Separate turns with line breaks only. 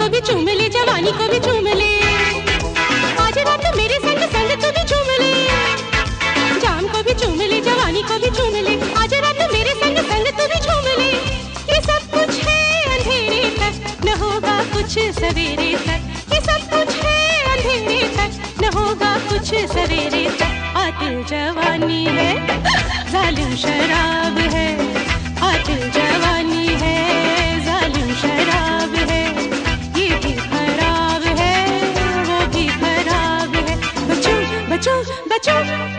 को भी चूम ले, जवानी को भी चूम ले। आज रात मेरे संग संग तू भी चूम ले, जाम को भी चूम ले, जवानी को भी चूम ले। आज रात मेरे संग संग तू भी चूम ले। ये सब कुछ है अंधेरे तक, न होगा कुछ सवेरे तक। ये सब कुछ है अंधेरे तक, न होगा कुछ सवेरे तक। आतिल जवानी है, जालिम शराब है। आतिल जवानी है, जालिम शराब है। ये भी खराब है, वो भी खराब है। बचो बचो बचो